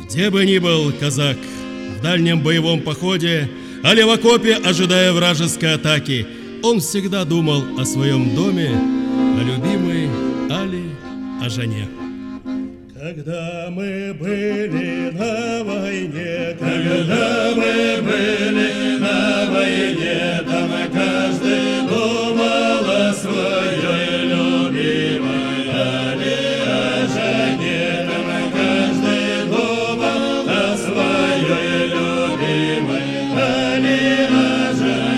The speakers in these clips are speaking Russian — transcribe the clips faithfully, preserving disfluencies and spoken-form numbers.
Где бы ни был казак, в дальнем боевом походе, али в окопе, ожидая вражеской атаки, он всегда думал о своем доме, о любимой, али о жене. Когда мы были на войне, когда мы были на войне, там каждый думал о своей любимой, али о жене, там каждый думал о своей любимой, али о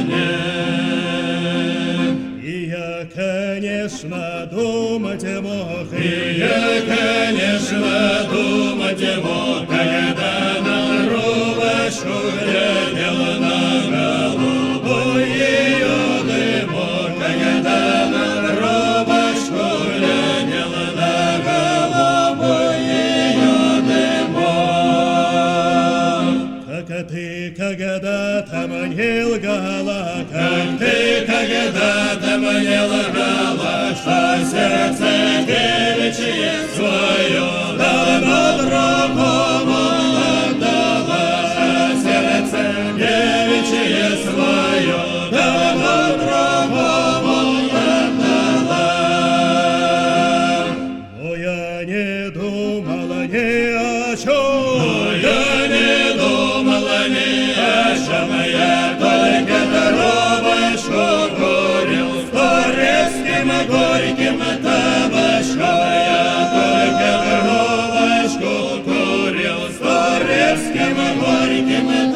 жене. И я, конечно, думать мог, и я, конечно, думать мог, когда на рубашку глядел на голубой ее дымок, когда на рубашку глядел на голубой ее дымок. Как ты когда-то мне лгала, как ты когда-то мне лгала, что сердце девичье свое давно другому отдала, что сердце девичье свое давно другому отдала. Но я не думала ни о чем, но я не думала ни о чем, я только трубочку курил с турецким горьким табачком, я только трубочку курил с турецким горьким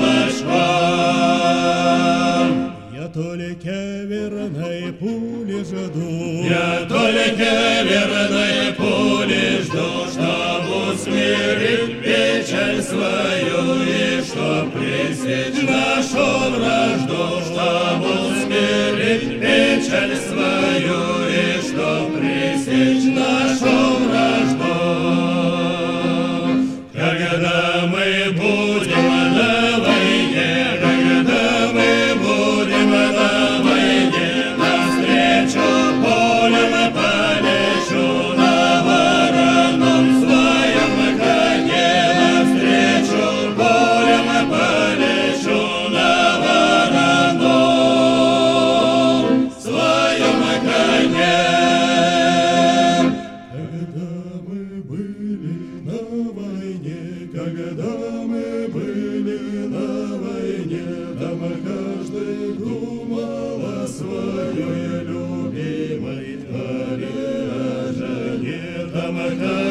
табачком. Я только верной пули жду, я только верной пули жду, чтоб усмирить печаль свою и чтоб пресечь нашу вражду, чтоб усмирить печаль свою и чтоб пресечь нашу вражду. Когда мы будем на войне, когда мы будем на войне, навстречу полем полечу на вороном своем коне, навстречу полем полечу на вороном своем коне. Когда мы были на войне, когда мы были на войне, там каждый думал о своей любимой, али о жене, там каждый